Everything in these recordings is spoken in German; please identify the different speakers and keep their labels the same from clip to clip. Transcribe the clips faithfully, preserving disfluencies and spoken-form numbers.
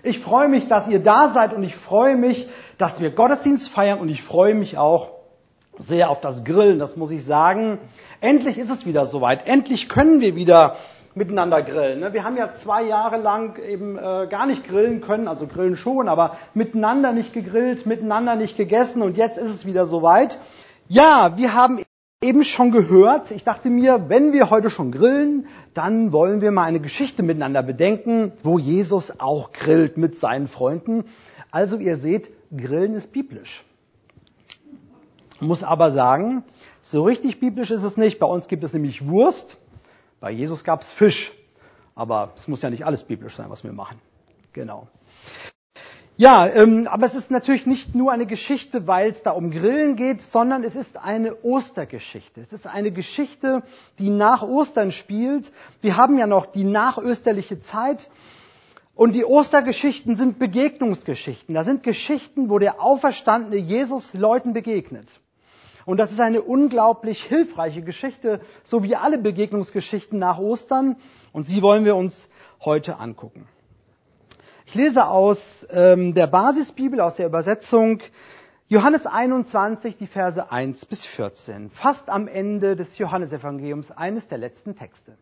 Speaker 1: Ich freue mich, dass ihr da seid und ich freue mich, dass wir Gottesdienst feiern und ich freue mich auch sehr auf das Grillen, das muss ich sagen. Endlich ist es wieder soweit. Endlich können wir wieder miteinander grillen. Wir haben ja zwei Jahre lang eben äh, gar nicht grillen können, also grillen schon, aber miteinander nicht gegrillt, miteinander nicht gegessen und jetzt ist es wieder soweit. Ja, wir haben eben schon gehört, ich dachte mir, wenn wir heute schon grillen, dann wollen wir mal eine Geschichte miteinander bedenken, wo Jesus auch grillt mit seinen Freunden. Also ihr seht, Grillen ist biblisch. Ich muss aber sagen, so richtig biblisch ist es nicht. Bei uns gibt es nämlich Wurst, bei Jesus gab es Fisch. Aber es muss ja nicht alles biblisch sein, was wir machen. Genau. Ja, ähm, aber es ist natürlich nicht nur eine Geschichte, weil es da um Grillen geht, sondern es ist eine Ostergeschichte. Es ist eine Geschichte, die nach Ostern spielt. Wir haben ja noch die nachösterliche Zeit. Und die Ostergeschichten sind Begegnungsgeschichten. Das sind Geschichten, wo der auferstandene Jesus Leuten begegnet. Und das ist eine unglaublich hilfreiche Geschichte, so wie alle Begegnungsgeschichten nach Ostern. Und sie wollen wir uns heute angucken. Ich lese aus ähm, der Basisbibel, aus der Übersetzung Johannes einundzwanzig, die Verse eins bis vierzehn. Fast am Ende des Johannesevangeliums, eines der letzten Texte.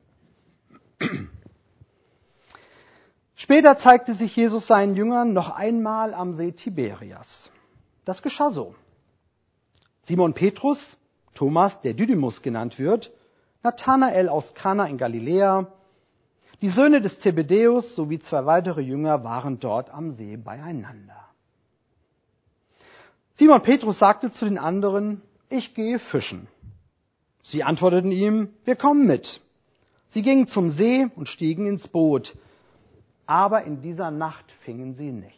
Speaker 1: Später zeigte sich Jesus seinen Jüngern noch einmal am See Tiberias. Das geschah so. Simon Petrus, Thomas, der Didymus genannt wird, Nathanael aus Kana in Galiläa, die Söhne des Zebedäus sowie zwei weitere Jünger waren dort am See beieinander. Simon Petrus sagte zu den anderen, ich gehe fischen. Sie antworteten ihm, wir kommen mit. Sie gingen zum See und stiegen ins Boot. Aber in dieser Nacht fingen sie nichts.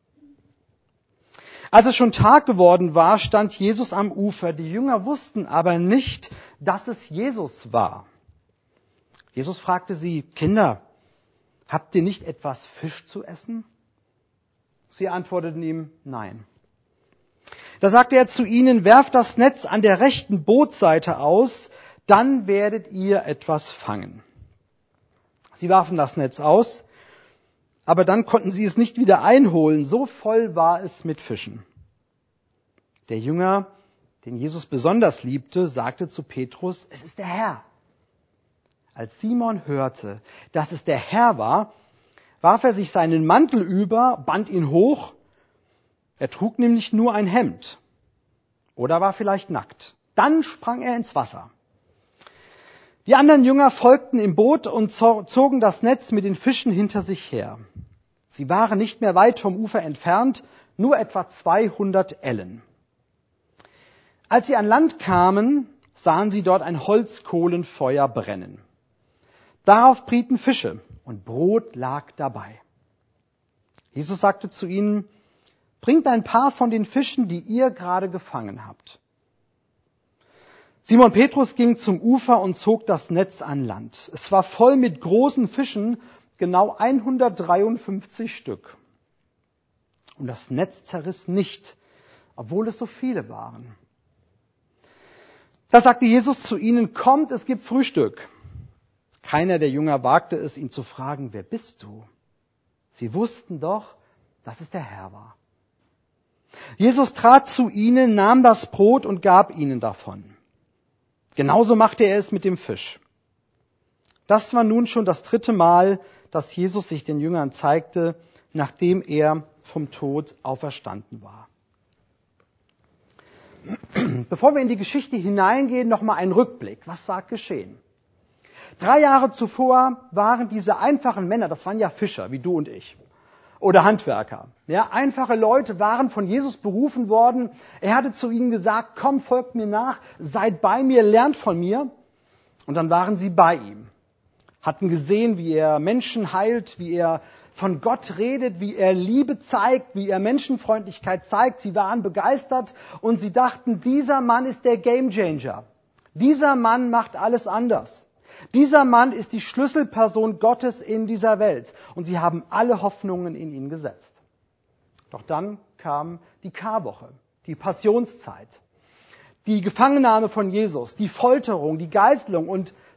Speaker 1: Als es schon Tag geworden war, stand Jesus am Ufer. Die Jünger wussten aber nicht, dass es Jesus war. Jesus fragte sie, Kinder, habt ihr nicht etwas Fisch zu essen? Sie antworteten ihm, nein. Da sagte er zu ihnen, werft das Netz an der rechten Bootsseite aus, dann werdet ihr etwas fangen. Sie warfen das Netz aus, aber dann konnten sie es nicht wieder einholen, so voll war es mit Fischen. Der Jünger, den Jesus besonders liebte, sagte zu Petrus, es ist der Herr. Als Simon hörte, dass es der Herr war, warf er sich seinen Mantel über, band ihn hoch. Er trug nämlich nur ein Hemd oder war vielleicht nackt. Dann sprang er ins Wasser. Die anderen Jünger folgten im Boot und zogen das Netz mit den Fischen hinter sich her. Sie waren nicht mehr weit vom Ufer entfernt, nur etwa zweihundert Ellen. Als sie an Land kamen, sahen sie dort ein Holzkohlenfeuer brennen. Darauf brieten Fische und Brot lag dabei. Jesus sagte zu ihnen, bringt ein paar von den Fischen, die ihr gerade gefangen habt. Simon Petrus ging zum Ufer und zog das Netz an Land. Es war voll mit großen Fischen, genau hundertdreiundfünfzig Stück. Und das Netz zerriss nicht, obwohl es so viele waren. Da sagte Jesus zu ihnen, kommt, es gibt Frühstück. Keiner der Jünger wagte es, ihn zu fragen, wer bist du? Sie wussten doch, dass es der Herr war. Jesus trat zu ihnen, nahm das Brot und gab ihnen davon. Genauso machte er es mit dem Fisch. Das war nun schon das dritte Mal, dass Jesus sich den Jüngern zeigte, nachdem er vom Tod auferstanden war. Bevor wir in die Geschichte hineingehen, noch mal ein Rückblick. Was war geschehen? Drei Jahre zuvor waren diese einfachen Männer, das waren ja Fischer, wie du und ich, oder Handwerker. Ja, einfache Leute waren von Jesus berufen worden. Er hatte zu ihnen gesagt, komm, folgt mir nach, seid bei mir, lernt von mir. Und dann waren sie bei ihm. Hatten gesehen, wie er Menschen heilt, wie er von Gott redet, wie er Liebe zeigt, wie er Menschenfreundlichkeit zeigt. Sie waren begeistert und sie dachten, dieser Mann ist der Gamechanger. Dieser Mann macht alles anders. Dieser Mann ist die Schlüsselperson Gottes in dieser Welt. Und sie haben alle Hoffnungen in ihn gesetzt. Doch dann kam die Karwoche, die Passionszeit, die Gefangennahme von Jesus, die Folterung, die Geißelung und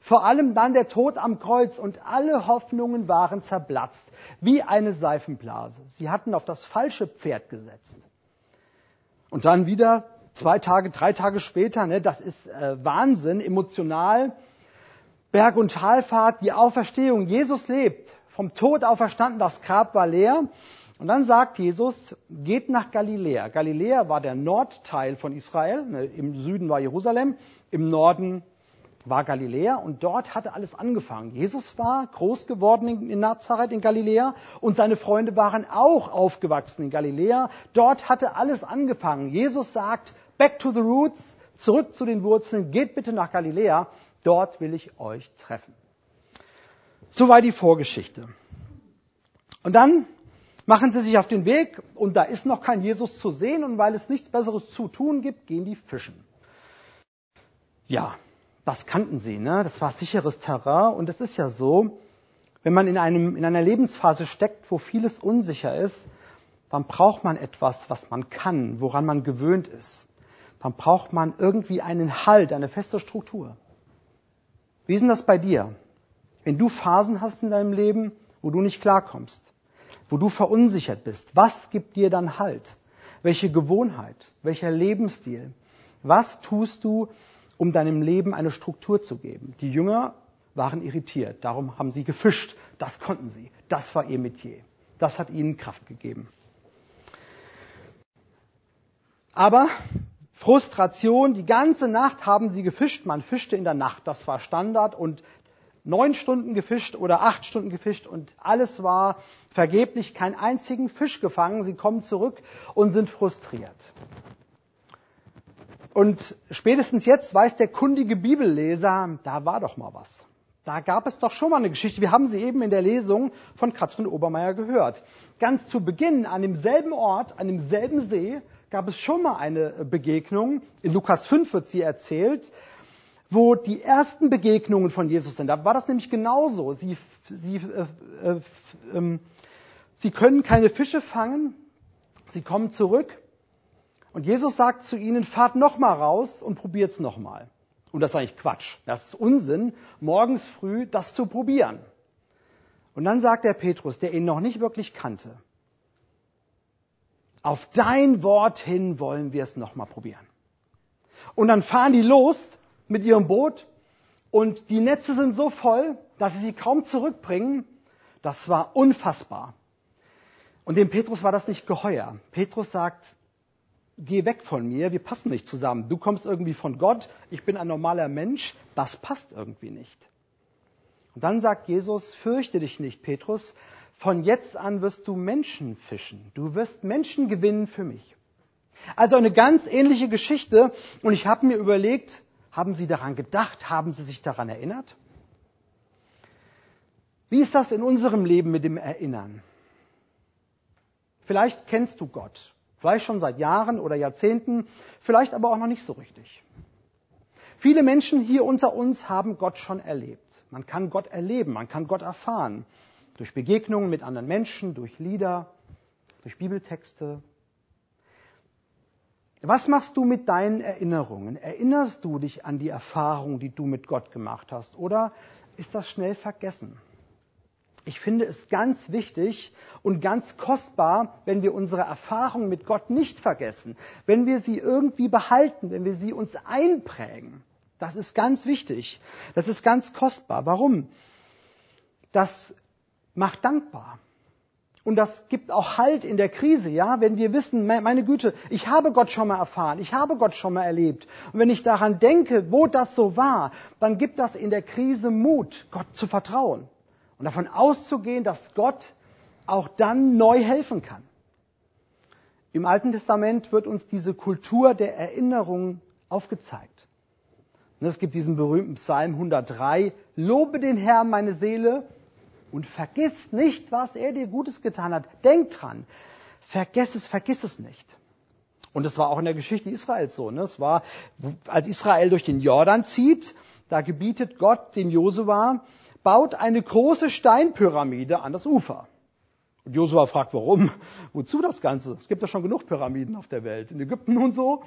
Speaker 1: Vor allem dann der Tod am Kreuz und alle Hoffnungen waren zerplatzt, wie eine Seifenblase. Sie hatten auf das falsche Pferd gesetzt. Und dann wieder zwei Tage, drei Tage später, ne, das ist äh, Wahnsinn, emotional, Berg- und Talfahrt, die Auferstehung. Jesus lebt, vom Tod auferstanden, das Grab war leer. Und dann sagt Jesus, geht nach Galiläa. Galiläa war der Nordteil von Israel, ne, im Süden war Jerusalem, im Norden war Galiläa und dort hatte alles angefangen. Jesus war groß geworden in, in Nazareth in Galiläa und seine Freunde waren auch aufgewachsen in Galiläa. Dort hatte alles angefangen. Jesus sagt, back to the roots, zurück zu den Wurzeln, geht bitte nach Galiläa, dort will ich euch treffen. Soweit die Vorgeschichte. Und dann machen sie sich auf den Weg und da ist noch kein Jesus zu sehen und weil es nichts Besseres zu tun gibt, gehen die fischen. Ja, das kannten sie, ne? Das war sicheres Terrain und es ist ja so, wenn man in, einem, in einer Lebensphase steckt, wo vieles unsicher ist, dann braucht man etwas, was man kann, woran man gewöhnt ist. Dann braucht man irgendwie einen Halt, eine feste Struktur. Wie ist denn das bei dir? Wenn du Phasen hast in deinem Leben, wo du nicht klarkommst, wo du verunsichert bist, was gibt dir dann Halt? Welche Gewohnheit? Welcher Lebensstil? Was tust du, um deinem Leben eine Struktur zu geben? Die Jünger waren irritiert, darum haben sie gefischt. Das konnten sie. Das war ihr Metier. Das hat ihnen Kraft gegeben. Aber Frustration, die ganze Nacht haben sie gefischt. Man fischte in der Nacht, das war Standard. Und neun Stunden gefischt oder acht Stunden gefischt und alles war vergeblich, keinen einzigen Fisch gefangen. Sie kommen zurück und sind frustriert. Und spätestens jetzt weiß der kundige Bibelleser, da war doch mal was. Da gab es doch schon mal eine Geschichte. Wir haben sie eben in der Lesung von Katrin Obermeier gehört. Ganz zu Beginn, an demselben Ort, an demselben See, gab es schon mal eine Begegnung. In Lukas fünf wird sie erzählt, wo die ersten Begegnungen von Jesus sind. Da war das nämlich genauso. Sie, sie, äh, äh, äh, sie können keine Fische fangen. Sie kommen zurück. Und Jesus sagt zu ihnen, fahrt noch mal raus und probiert's noch mal. Und das ist eigentlich Quatsch. Das ist Unsinn, morgens früh das zu probieren. Und dann sagt der Petrus, der ihn noch nicht wirklich kannte, auf dein Wort hin wollen wir es noch mal probieren. Und dann fahren die los mit ihrem Boot und die Netze sind so voll, dass sie sie kaum zurückbringen. Das war unfassbar. Und dem Petrus war das nicht geheuer. Petrus sagt, geh weg von mir, wir passen nicht zusammen. Du kommst irgendwie von Gott, ich bin ein normaler Mensch, das passt irgendwie nicht. Und dann sagt Jesus, fürchte dich nicht, Petrus, von jetzt an wirst du Menschen fischen. Du wirst Menschen gewinnen für mich. Also eine ganz ähnliche Geschichte und ich habe mir überlegt, haben Sie daran gedacht, haben Sie sich daran erinnert? Wie ist das in unserem Leben mit dem Erinnern? Vielleicht kennst du Gott. Vielleicht schon seit Jahren oder Jahrzehnten, vielleicht aber auch noch nicht so richtig. Viele Menschen hier unter uns haben Gott schon erlebt. Man kann Gott erleben, man kann Gott erfahren. Durch Begegnungen mit anderen Menschen, durch Lieder, durch Bibeltexte. Was machst du mit deinen Erinnerungen? Erinnerst du dich an die Erfahrung, die du mit Gott gemacht hast? Oder ist das schnell vergessen? Ich finde es ganz wichtig und ganz kostbar, wenn wir unsere Erfahrungen mit Gott nicht vergessen, wenn wir sie irgendwie behalten, wenn wir sie uns einprägen. Das ist ganz wichtig. Das ist ganz kostbar. Warum? Das macht dankbar. Und das gibt auch Halt in der Krise, ja, wenn wir wissen, meine Güte, ich habe Gott schon mal erfahren, ich habe Gott schon mal erlebt. Und wenn ich daran denke, wo das so war, dann gibt das in der Krise Mut, Gott zu vertrauen. Und davon auszugehen, dass Gott auch dann neu helfen kann. Im Alten Testament wird uns diese Kultur der Erinnerung aufgezeigt. Und es gibt diesen berühmten Psalm hundertdrei, lobe den Herrn meine Seele und vergiss nicht, was er dir Gutes getan hat. Denk dran, vergiss es, vergiss es nicht. Und es war auch in der Geschichte Israels so. Ne? Es war, als Israel durch den Jordan zieht, da gebietet Gott dem Josua, baut eine große Steinpyramide an das Ufer. Und Josua fragt, warum? Wozu das Ganze? Es gibt ja schon genug Pyramiden auf der Welt, in Ägypten und so.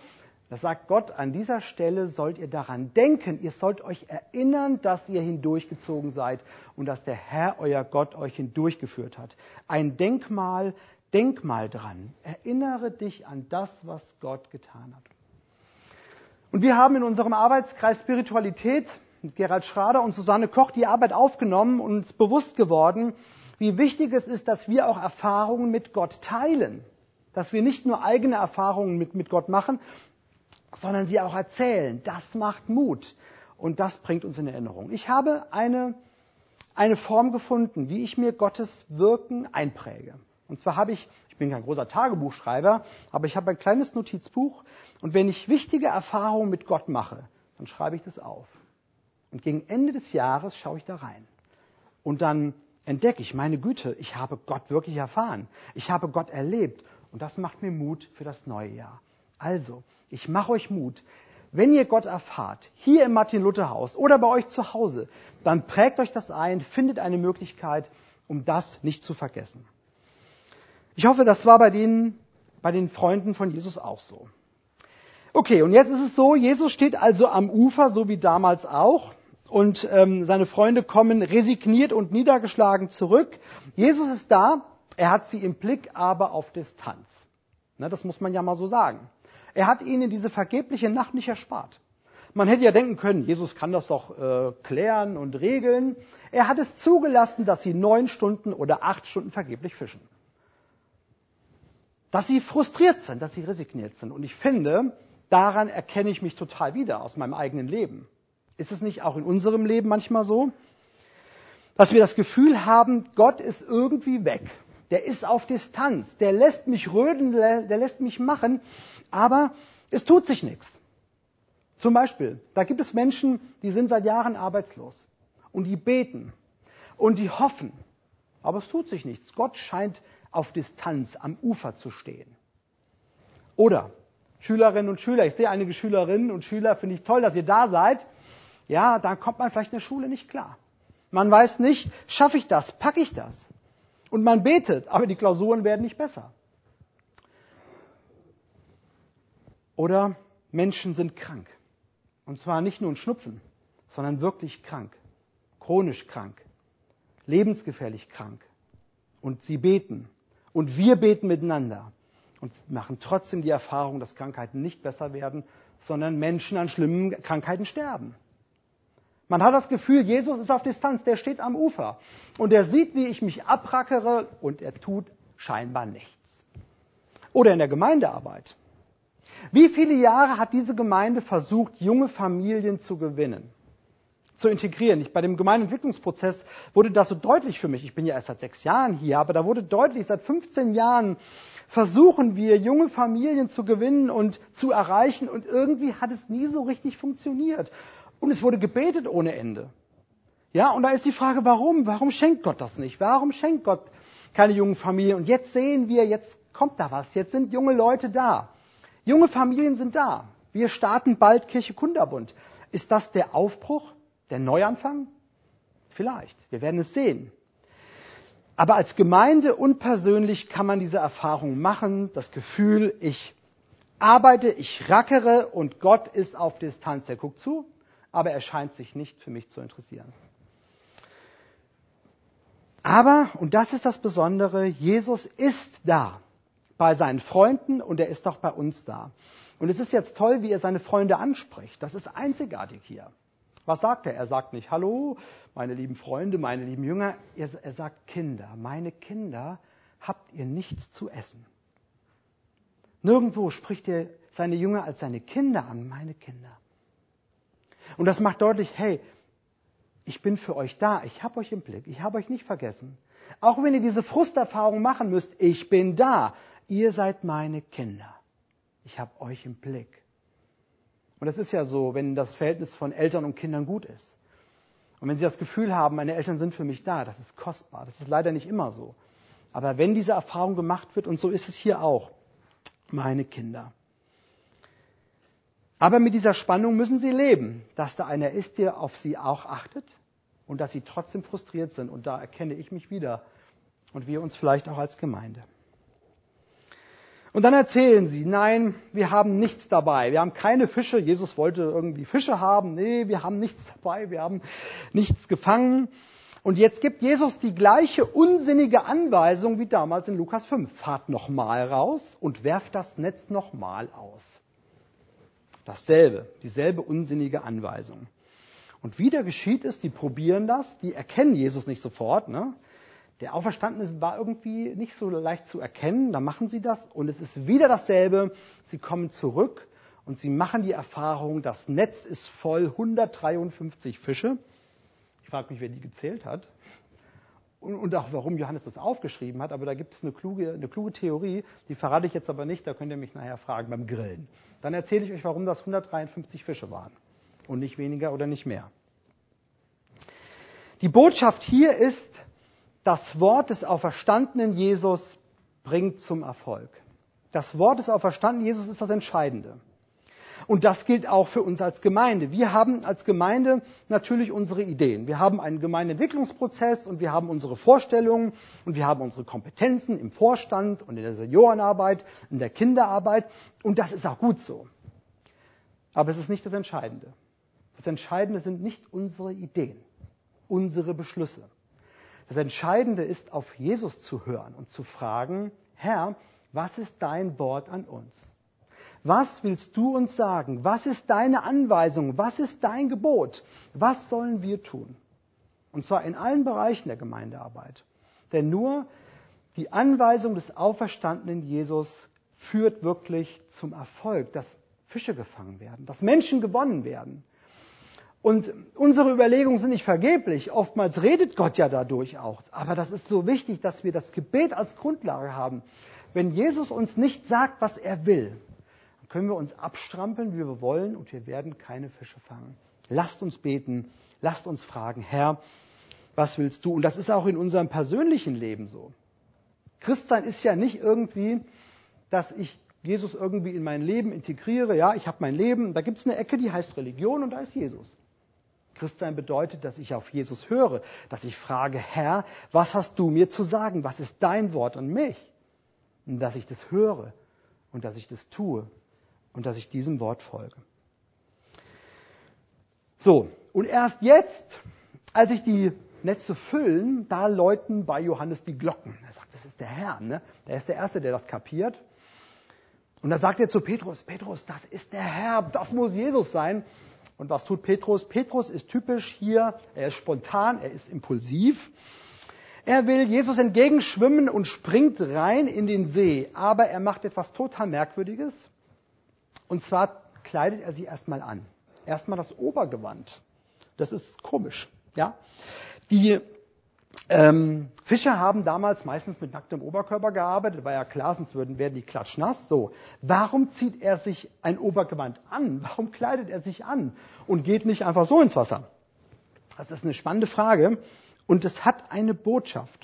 Speaker 1: Da sagt Gott, an dieser Stelle sollt ihr daran denken, ihr sollt euch erinnern, dass ihr hindurchgezogen seid und dass der Herr, euer Gott, euch hindurchgeführt hat. Ein Denkmal, denk mal dran. Erinnere dich an das, was Gott getan hat. Und wir haben in unserem Arbeitskreis Spiritualität mit Gerald Schrader und Susanne Koch die Arbeit aufgenommen und uns bewusst geworden, wie wichtig es ist, dass wir auch Erfahrungen mit Gott teilen. Dass wir nicht nur eigene Erfahrungen mit, mit Gott machen, sondern sie auch erzählen. Das macht Mut und das bringt uns in Erinnerung. Ich habe eine, eine Form gefunden, wie ich mir Gottes Wirken einpräge. Und zwar habe ich, ich bin kein großer Tagebuchschreiber, aber ich habe ein kleines Notizbuch und wenn ich wichtige Erfahrungen mit Gott mache, dann schreibe ich das auf. Und gegen Ende des Jahres schaue ich da rein. Und dann entdecke ich, meine Güte, ich habe Gott wirklich erfahren. Ich habe Gott erlebt. Und das macht mir Mut für das neue Jahr. Also, ich mache euch Mut. Wenn ihr Gott erfahrt, hier im Martin-Luther-Haus oder bei euch zu Hause, dann prägt euch das ein, findet eine Möglichkeit, um das nicht zu vergessen. Ich hoffe, das war bei denen, bei den Freunden von Jesus auch so. Okay, und jetzt ist es so, Jesus steht also am Ufer, so wie damals auch. Und ähm, seine Freunde kommen resigniert und niedergeschlagen zurück. Jesus ist da, er hat sie im Blick, aber auf Distanz. Ne, das muss man ja mal so sagen. Er hat ihnen diese vergebliche Nacht nicht erspart. Man hätte ja denken können, Jesus kann das doch äh, klären und regeln. Er hat es zugelassen, dass sie neun Stunden oder acht Stunden vergeblich fischen. Dass sie frustriert sind, dass sie resigniert sind. Und ich finde, daran erkenne ich mich total wieder aus meinem eigenen Leben. Ist es nicht auch in unserem Leben manchmal so, dass wir das Gefühl haben, Gott ist irgendwie weg. Der ist auf Distanz. Der lässt mich rödeln, der lässt mich machen, aber es tut sich nichts. Zum Beispiel, da gibt es Menschen, die sind seit Jahren arbeitslos und die beten und die hoffen, aber es tut sich nichts. Gott scheint auf Distanz am Ufer zu stehen. Oder Schülerinnen und Schüler, ich sehe einige Schülerinnen und Schüler, finde ich toll, dass ihr da seid. Ja, dann kommt man vielleicht in der Schule nicht klar. Man weiß nicht, schaffe ich das, packe ich das? Und man betet, aber die Klausuren werden nicht besser. Oder Menschen sind krank. Und zwar nicht nur ein Schnupfen, sondern wirklich krank. Chronisch krank. Lebensgefährlich krank. Und sie beten. Und wir beten miteinander. Und machen trotzdem die Erfahrung, dass Krankheiten nicht besser werden, sondern Menschen an schlimmen Krankheiten sterben. Man hat das Gefühl, Jesus ist auf Distanz, der steht am Ufer. Und er sieht, wie ich mich abrackere und er tut scheinbar nichts. Oder in der Gemeindearbeit. Wie viele Jahre hat diese Gemeinde versucht, junge Familien zu gewinnen, zu integrieren? Ich, bei dem Gemeindeentwicklungsprozess wurde das so deutlich für mich. Ich bin ja erst seit sechs Jahren hier, aber da wurde deutlich, seit fünfzehn Jahren versuchen wir, junge Familien zu gewinnen und zu erreichen. Und irgendwie hat es nie so richtig funktioniert. Und es wurde gebetet ohne Ende. Ja, und da ist die Frage, warum? Warum schenkt Gott das nicht? Warum schenkt Gott keine jungen Familien? Und jetzt sehen wir, jetzt kommt da was. Jetzt sind junge Leute da. Junge Familien sind da. Wir starten bald Kirche Kunterbund. Ist das der Aufbruch, der Neuanfang? Vielleicht. Wir werden es sehen. Aber als Gemeinde und persönlich kann man diese Erfahrung machen. Das Gefühl, ich arbeite, ich rackere und Gott ist auf Distanz. Er guckt zu. Aber er scheint sich nicht für mich zu interessieren. Aber, und das ist das Besondere, Jesus ist da bei seinen Freunden und er ist auch bei uns da. Und es ist jetzt toll, wie er seine Freunde anspricht. Das ist einzigartig hier. Was sagt er? Er sagt nicht, hallo, meine lieben Freunde, meine lieben Jünger. Er, er sagt, Kinder, meine Kinder, habt ihr nichts zu essen? Nirgendwo spricht er seine Jünger als seine Kinder an, meine Kinder. Und das macht deutlich, hey, ich bin für euch da, ich habe euch im Blick, ich habe euch nicht vergessen. Auch wenn ihr diese Frusterfahrung machen müsst, ich bin da. Ihr seid meine Kinder. Ich habe euch im Blick. Und das ist ja so, wenn das Verhältnis von Eltern und Kindern gut ist. Und wenn sie das Gefühl haben, meine Eltern sind für mich da, das ist kostbar. Das ist leider nicht immer so. Aber wenn diese Erfahrung gemacht wird, und so ist es hier auch, meine Kinder. Aber mit dieser Spannung müssen sie leben, dass da einer ist, der auf sie auch achtet und dass sie trotzdem frustriert sind. Und da erkenne ich mich wieder und wir uns vielleicht auch als Gemeinde. Und dann erzählen sie, nein, wir haben nichts dabei. Wir haben keine Fische. Jesus wollte irgendwie Fische haben. Nee, wir haben nichts dabei. Wir haben nichts gefangen. Und jetzt gibt Jesus die gleiche unsinnige Anweisung wie damals in Lukas fünf. Fahrt nochmal raus und werft das Netz nochmal aus. Dasselbe, dieselbe unsinnige Anweisung. Und wieder geschieht es, die probieren das, die erkennen Jesus nicht sofort, ne? Der Auferstandene war irgendwie nicht so leicht zu erkennen, da machen sie das und es ist wieder dasselbe. Sie kommen zurück und sie machen die Erfahrung, das Netz ist voll, hundertdreiundfünfzig Fische. Ich frage mich, wer die gezählt hat und, und auch warum Johannes das aufgeschrieben hat, aber da gibt es eine kluge, eine kluge Theorie, die verrate ich jetzt aber nicht, da könnt ihr mich nachher fragen beim Grillen. Dann erzähle ich euch, warum das hundertdreiundfünfzig Fische waren und nicht weniger oder nicht mehr. Die Botschaft hier ist, das Wort des auferstandenen Jesus bringt zum Erfolg. Das Wort des auferstandenen Jesus ist das Entscheidende. Und das gilt auch für uns als Gemeinde. Wir haben als Gemeinde natürlich unsere Ideen. Wir haben einen Gemeindeentwicklungsprozess und wir haben unsere Vorstellungen und wir haben unsere Kompetenzen im Vorstand und in der Seniorenarbeit, in der Kinderarbeit. Und das ist auch gut so. Aber es ist nicht das Entscheidende. Das Entscheidende sind nicht unsere Ideen, unsere Beschlüsse. Das Entscheidende ist, auf Jesus zu hören und zu fragen, Herr, was ist dein Wort an uns? Was willst du uns sagen? Was ist deine Anweisung? Was ist dein Gebot? Was sollen wir tun? Und zwar in allen Bereichen der Gemeindearbeit. Denn nur die Anweisung des auferstandenen Jesus führt wirklich zum Erfolg, dass Fische gefangen werden, dass Menschen gewonnen werden. Und unsere Überlegungen sind nicht vergeblich. Oftmals redet Gott ja dadurch auch. Aber das ist so wichtig, dass wir das Gebet als Grundlage haben. Wenn Jesus uns nicht sagt, was er will, dann können wir uns abstrampeln, wie wir wollen, und wir werden keine Fische fangen. Lasst uns beten, lasst uns fragen, Herr, was willst du? Und das ist auch in unserem persönlichen Leben so. Christsein ist ja nicht irgendwie, dass ich Jesus irgendwie in mein Leben integriere. Ja, ich habe mein Leben, da gibt es eine Ecke, die heißt Religion und da ist Jesus. Christsein bedeutet, dass ich auf Jesus höre, dass ich frage, Herr, was hast du mir zu sagen? Was ist dein Wort an mich? Und dass ich das höre und dass ich das tue und dass ich diesem Wort folge. So, und erst jetzt, als ich die Netze füllen, da läuten bei Johannes die Glocken. Er sagt, das ist der Herr, ne? Der ist der Erste, der das kapiert. Und da sagt er zu Petrus, Petrus, das ist der Herr, das muss Jesus sein. Und was tut Petrus? Petrus ist typisch hier, er ist spontan, er ist impulsiv. Er will Jesus entgegenschwimmen und springt rein in den See. Aber er macht etwas total Merkwürdiges. Und zwar kleidet er sie erstmal an. Erstmal das Obergewand. Das ist komisch. Ja? Die ähm, Fischer haben damals meistens mit nacktem Oberkörper gearbeitet, war ja klar, sonst würden, werden die klatschnass. So, warum zieht er sich ein Obergewand an? Warum kleidet er sich an und geht nicht einfach so ins Wasser? Das ist eine spannende Frage und es hat eine Botschaft.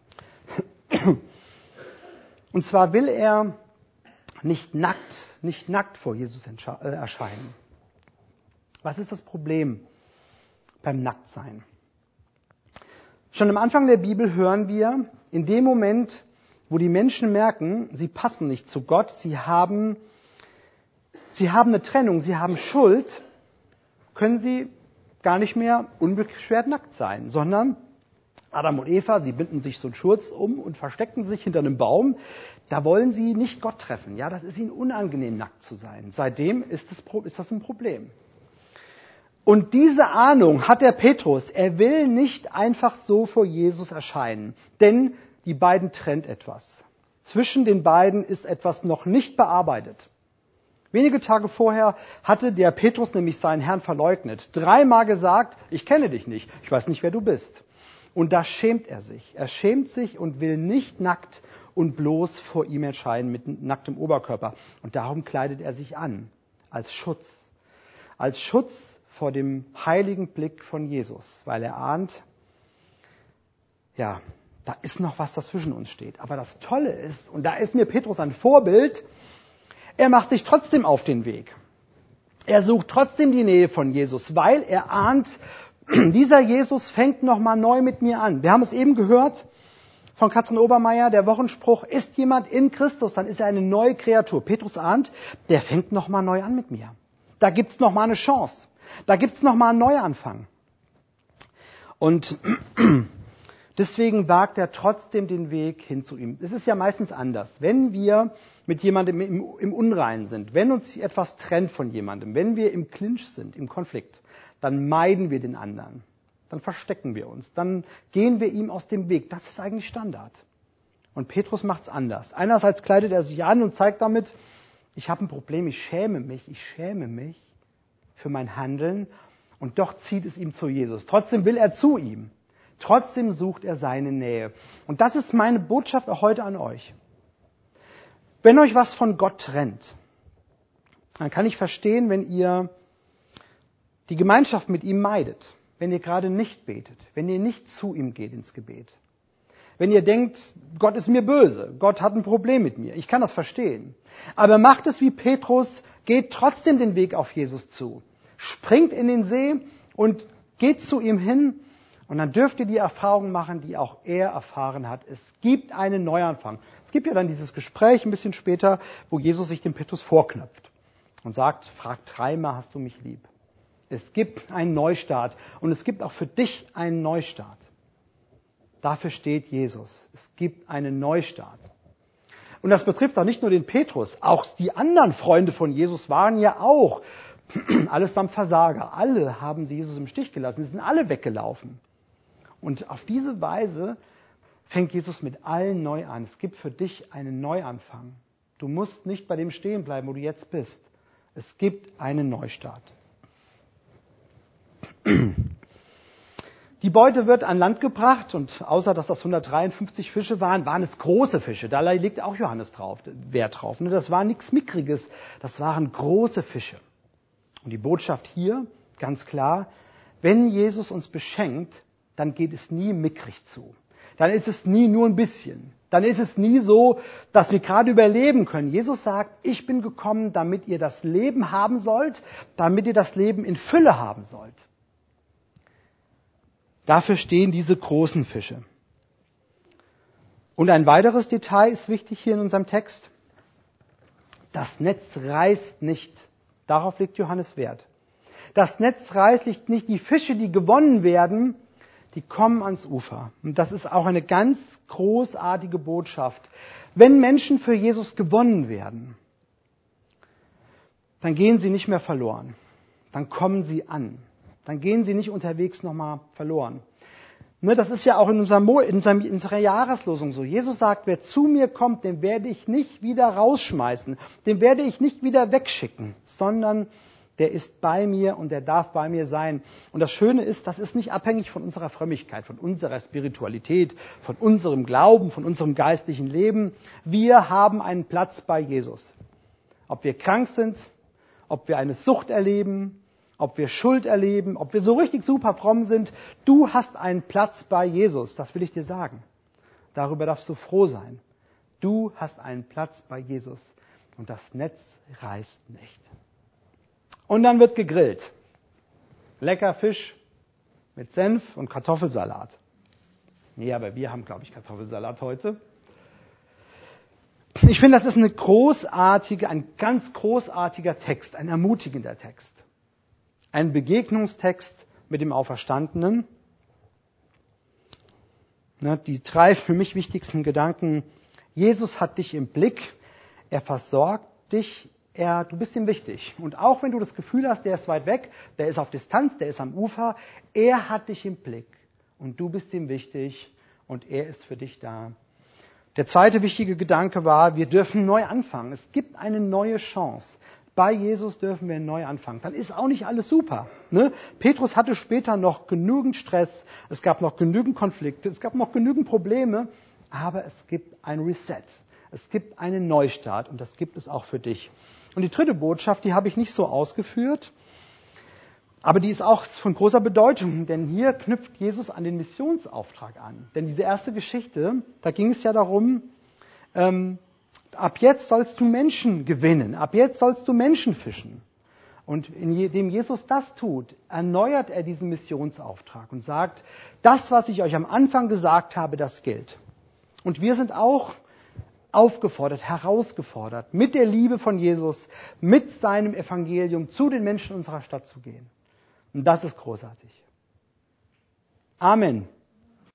Speaker 1: Und zwar will er nicht nackt, nicht nackt vor Jesus erscheinen. Was ist das Problem beim Nacktsein? Schon am Anfang der Bibel hören wir, in dem Moment, wo die Menschen merken, sie passen nicht zu Gott, sie haben, sie haben eine Trennung, sie haben Schuld, können sie gar nicht mehr unbeschwert nackt sein, sondern Adam und Eva, sie binden sich so einen Schurz um und verstecken sich hinter einem Baum. Da wollen sie nicht Gott treffen. Ja, das ist ihnen unangenehm, nackt zu sein. Seitdem ist das, ist das ein Problem. Und diese Ahnung hat der Petrus. Er will nicht einfach so vor Jesus erscheinen, denn die beiden trennt etwas. Zwischen den beiden ist etwas noch nicht bearbeitet. Wenige Tage vorher hatte der Petrus nämlich seinen Herrn verleugnet. Dreimal gesagt, ich kenne dich nicht, ich weiß nicht, wer du bist. Und da schämt er sich. Er schämt sich und will nicht nackt und bloß vor ihm erscheinen mit nacktem Oberkörper. Und darum kleidet er sich an, als Schutz. Als Schutz vor dem heiligen Blick von Jesus, weil er ahnt, ja, da ist noch was dazwischen uns steht. Aber das Tolle ist, und da ist mir Petrus ein Vorbild, er macht sich trotzdem auf den Weg. Er sucht trotzdem die Nähe von Jesus, weil er ahnt, dieser Jesus fängt nochmal neu mit mir an. Wir haben es eben gehört, von Katrin Obermeier, der Wochenspruch, ist jemand in Christus, dann ist er eine neue Kreatur. Petrus ahnt, der fängt nochmal neu an mit mir. Da gibt's nochmal eine Chance. Da gibt's nochmal einen Neuanfang. Und deswegen wagt er trotzdem den Weg hin zu ihm. Es ist ja meistens anders. Wenn wir mit jemandem im, im Unreinen sind, wenn uns etwas trennt von jemandem, wenn wir im Clinch sind, im Konflikt, dann meiden wir den anderen. Dann verstecken wir uns. Dann gehen wir ihm aus dem Weg. Das ist eigentlich Standard. Und Petrus macht's anders. Einerseits kleidet er sich an und zeigt damit, ich habe ein Problem, ich schäme mich, ich schäme mich für mein Handeln. Und doch zieht es ihm zu Jesus. Trotzdem will er zu ihm. Trotzdem sucht er seine Nähe. Und das ist meine Botschaft auch heute an euch. Wenn euch was von Gott trennt, dann kann ich verstehen, wenn ihr die Gemeinschaft mit ihm meidet, wenn ihr gerade nicht betet, wenn ihr nicht zu ihm geht ins Gebet. Wenn ihr denkt, Gott ist mir böse, Gott hat ein Problem mit mir. Ich kann das verstehen. Aber macht es wie Petrus, geht trotzdem den Weg auf Jesus zu. Springt in den See und geht zu ihm hin. Und dann dürft ihr die Erfahrung machen, die auch er erfahren hat. Es gibt einen Neuanfang. Es gibt ja dann dieses Gespräch ein bisschen später, wo Jesus sich dem Petrus vorknöpft und sagt, frag dreimal, hast du mich lieb? Es gibt einen Neustart und es gibt auch für dich einen Neustart. Dafür steht Jesus. Es gibt einen Neustart. Und das betrifft auch nicht nur den Petrus, auch die anderen Freunde von Jesus waren ja auch allesamt Versager. Alle haben sie Jesus im Stich gelassen. Sie sind alle weggelaufen. Und auf diese Weise fängt Jesus mit allen neu an. Es gibt für dich einen Neuanfang. Du musst nicht bei dem stehen bleiben, wo du jetzt bist. Es gibt einen Neustart. Die Beute wird an Land gebracht und außer dass das hundertdreiundfünfzig Fische waren, waren es große Fische. Da liegt auch Johannes drauf, Wert drauf. Das war nichts Mickriges, das waren große Fische. Und die Botschaft hier, ganz klar, wenn Jesus uns beschenkt, dann geht es nie mickrig zu. Dann ist es nie nur ein bisschen. Dann ist es nie so, dass wir gerade überleben können. Jesus sagt, ich bin gekommen, damit ihr das Leben haben sollt, damit ihr das Leben in Fülle haben sollt. Dafür stehen diese großen Fische. Und ein weiteres Detail ist wichtig hier in unserem Text. Das Netz reißt nicht. Darauf legt Johannes Wert. Das Netz reißt nicht. Die Fische, die gewonnen werden, die kommen ans Ufer. Und das ist auch eine ganz großartige Botschaft. Wenn Menschen für Jesus gewonnen werden, dann gehen sie nicht mehr verloren. Dann kommen sie an. Dann gehen sie nicht unterwegs nochmal verloren. Ne, das ist ja auch in, unserem, in, unserem, in unserer Jahreslosung so. Jesus sagt, wer zu mir kommt, den werde ich nicht wieder rausschmeißen. Den werde ich nicht wieder wegschicken, sondern der ist bei mir und der darf bei mir sein. Und das Schöne ist, das ist nicht abhängig von unserer Frömmigkeit, von unserer Spiritualität, von unserem Glauben, von unserem geistlichen Leben. Wir haben einen Platz bei Jesus. Ob wir krank sind, ob wir eine Sucht erleben, ob wir Schuld erleben, ob wir so richtig super fromm sind, du hast einen Platz bei Jesus, das will ich dir sagen. Darüber darfst du froh sein. Du hast einen Platz bei Jesus und das Netz reißt nicht. Und dann wird gegrillt. Lecker Fisch mit Senf und Kartoffelsalat. Nee, aber wir haben, glaube ich, Kartoffelsalat heute. Ich finde, das ist eine großartige, ein ganz großartiger Text, ein ermutigender Text. Ein Begegnungstext mit dem Auferstandenen. Die drei für mich wichtigsten Gedanken. Jesus hat dich im Blick. Er versorgt dich. Er, du bist ihm wichtig. Und auch wenn du das Gefühl hast, der ist weit weg, der ist auf Distanz, der ist am Ufer, er hat dich im Blick. Und du bist ihm wichtig und er ist für dich da. Der zweite wichtige Gedanke war, wir dürfen neu anfangen. Es gibt eine neue Chance. Bei Jesus dürfen wir neu anfangen. Dann ist auch nicht alles super. Ne? Petrus hatte später noch genügend Stress, es gab noch genügend Konflikte, es gab noch genügend Probleme, aber es gibt ein Reset. Es gibt einen Neustart und das gibt es auch für dich. Und die dritte Botschaft, die habe ich nicht so ausgeführt, aber die ist auch von großer Bedeutung, denn hier knüpft Jesus an den Missionsauftrag an. Denn diese erste Geschichte, da ging es ja darum, ähm, ab jetzt sollst du Menschen gewinnen, ab jetzt sollst du Menschen fischen. Und indem Jesus das tut, erneuert er diesen Missionsauftrag und sagt, das, was ich euch am Anfang gesagt habe, das gilt. Und wir sind auch aufgefordert, herausgefordert, mit der Liebe von Jesus, mit seinem Evangelium zu den Menschen unserer Stadt zu gehen. Und das ist großartig. Amen.